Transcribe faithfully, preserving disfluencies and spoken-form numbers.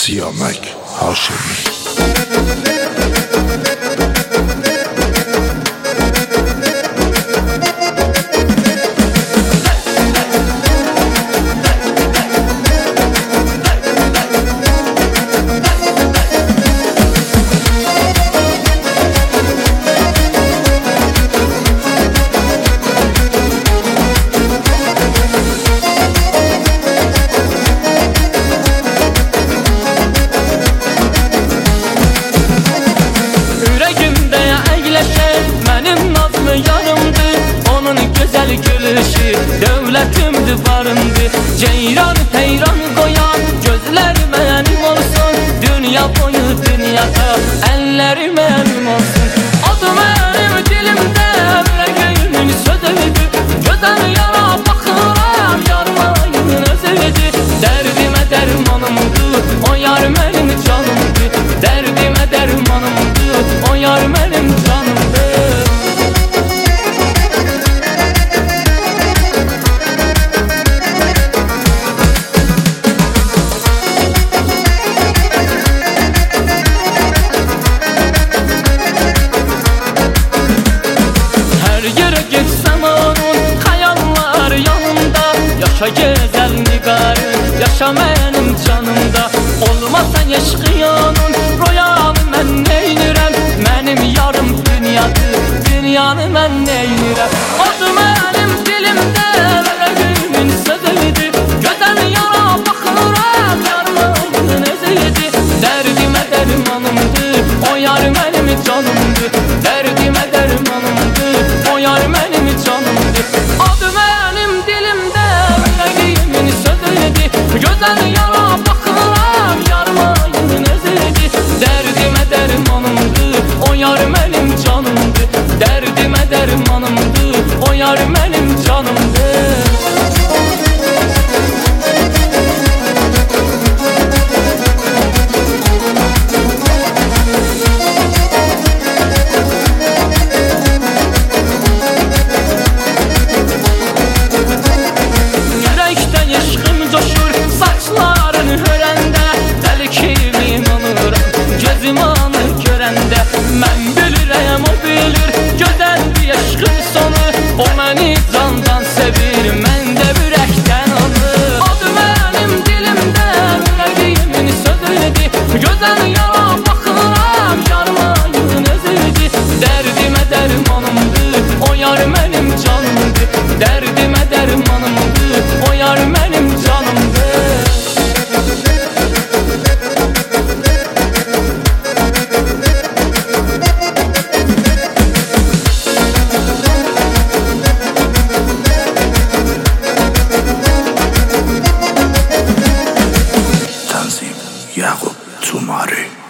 Siyamek Haşimi. Gülüşü devletimdi varımdı. Ceyran heyran koyan gözler benim olsun. Dünya boyu dünyada elleri benim olsun. Adı benim dilimde yüreğimin sözüydü. Gözden yana bakıram yarmayın özüydü. Derdime dermanımdı o yar benim canımdı. Derdime dermanımdı o yar benim canımdı. Yaşa güzel nigarım, yaşa benim canımda. Olmasa yaşayanın royanı ben neynirem. Benim yarım dünyadır, dünyanı ben neynirem. Adı benim dilimde yüreğimin sözüydü. Gözden yana bakıram yarmayın özüydü. Derdime dermanımdır o yar benim canımdır. Derdime dermanımdır o yar benim canımdır. Adı benim dilimde gözden yana bakıram yarmayın özüydü. Derdime dermanımdı o yar benim canımdı. Derdime dermanımdı o yar benim canımdı. Ben bilirəm o bilir gözəl bir aşkın sonu. O məni candan sevir, mən də ürəkdən alır. Adı mənim dilimdə yüreğimin sözüydü. Gözəl yana baxıram yarmayın özüydü. Dərdimə dərmanımdır o yar mənim canımdır. Dərdimə dərmanımdır o yar mənim canımdır. Yakup Tumari.